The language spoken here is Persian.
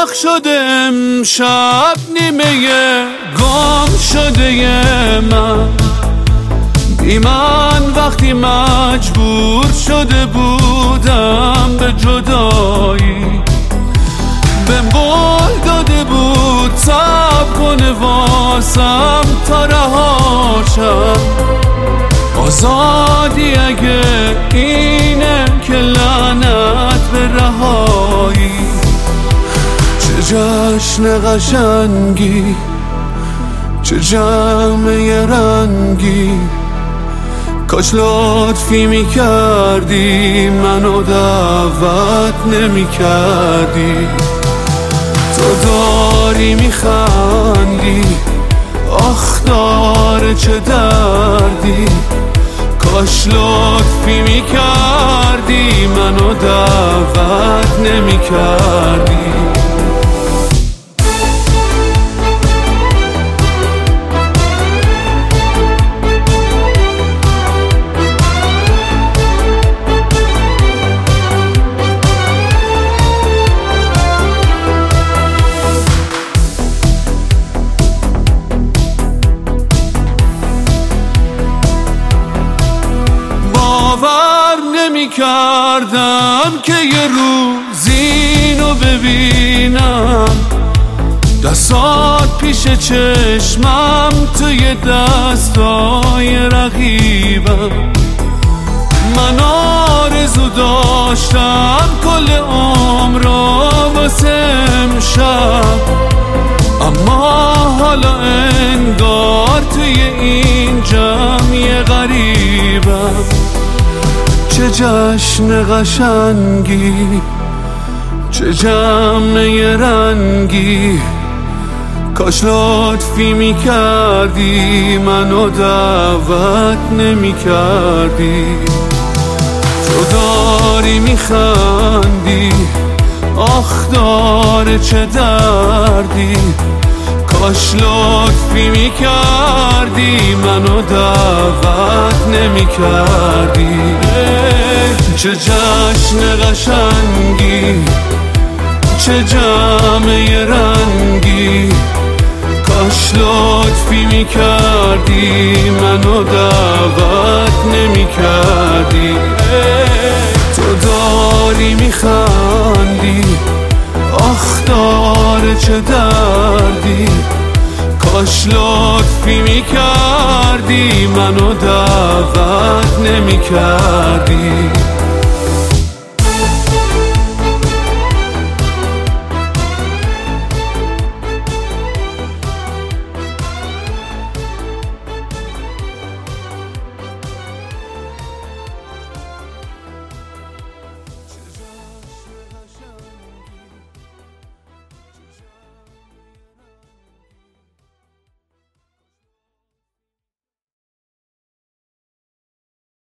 داغ شده امشب نیمه گم شده من، بی من وقتی مجبور شده بودم به جدایی، بهم قول داده بود صبر کنه واسم تا رهاشم. آزادی اگه اینه که لعنت به رهایی، چه جشن قشنگی، چه جمع رنگی، کاش لطفی میکردی منو دعوت نمیکردی. تو داری میخندی، آخ داره چه دردی، کاش لطفی میکردی منو دعوت نمیکردی. باور نمی کردم که یه روز اینو ببینم، دستات پیش چشمم توی دستای رقیبم. من آرزو داشتم کل عمرو واسه امشب، اما حالا انگار توی این جمع غریبم. چه جشن قشنگی، چه جمع رنگی، کاش لطفی میکردی منو دعوت نمیکردی. تو داری میخندی، آخ داره چه دردی، کاش لطفی میکردی منو دعوت نمیکردی. چه جشن قشنگی، چه جمع رنگی، کاش لطفی میکردی منو دعوت نمیکردی. تو داری میخندی، آخ داره چه دردی، کاش لطفی میکردی منو دعوت نمیکردی.